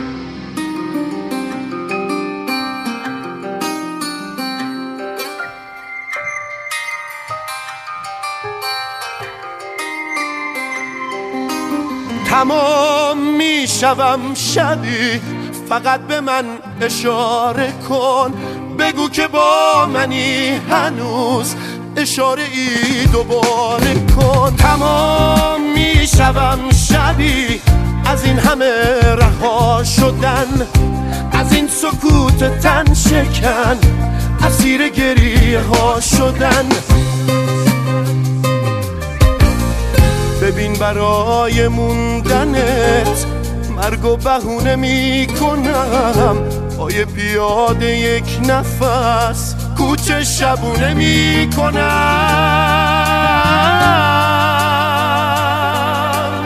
تمام میشوم شبی، فقط به من اشاره کن، بگو که با منی هنوز، اشاره ای دوباره کن. تمام میشوم شبی از این همه رها شدن، از این سکوت تن شکن، اسیر گریه ها شدن. ببین برای موندنت مرگ و بهونه می کنم، پای پیاده یک نفس کوچه شبونه می کنم.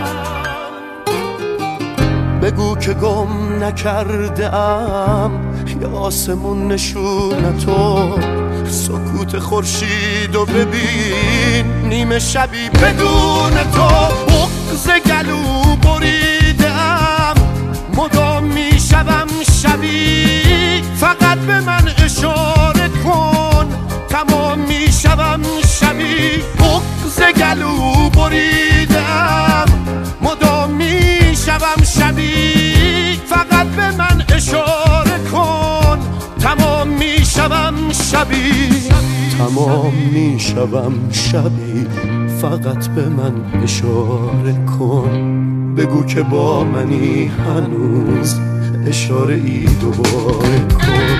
بگو که گم نکرده ام یا آسمون نشون تو، سکوت خورشید و ببین نیمه شبی بدون تو. بغض گلو بریدم مدام میشوم شبی، فقط به من اشاره کن، تمام میشوم شبی. بغض گلو بریدم مدام میشوم شبی، فقط به من اشاره کن، تمام میشوم شبی. تمام میشوم شبی، فقط به من اشاره کن، بگو که با منی هنوز، اشاره ای دوباره کن.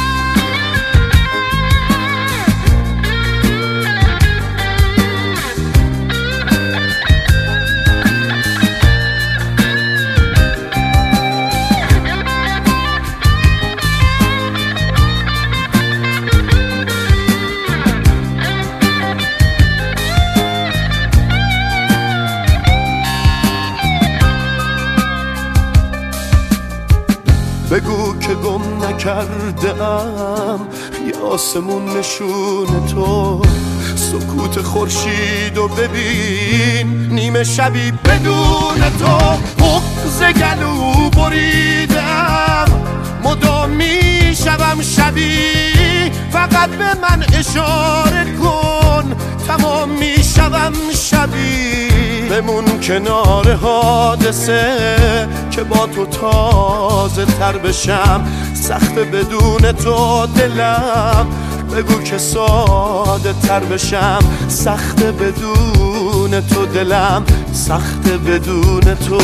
بگو که گم نکرده ام یا آسمون نشون تو، سکوت خورشید و ببین نیمه شبی بدون تو. بغض گلو بریدم مدام میشوم شبی، فقط به من اشاره کن، تمام میشوم شبی. بمون کنار حادثه که با تو تازه تر بشم، سخت بدون تو دلم، بگو که ساده تر بشم، سخت بدون تو دلم، سخت بدون تو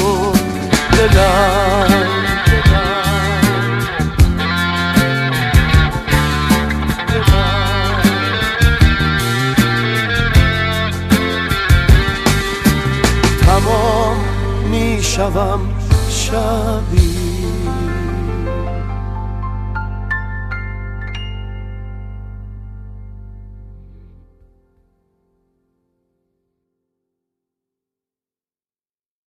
دلم. تمام میشوم شبی.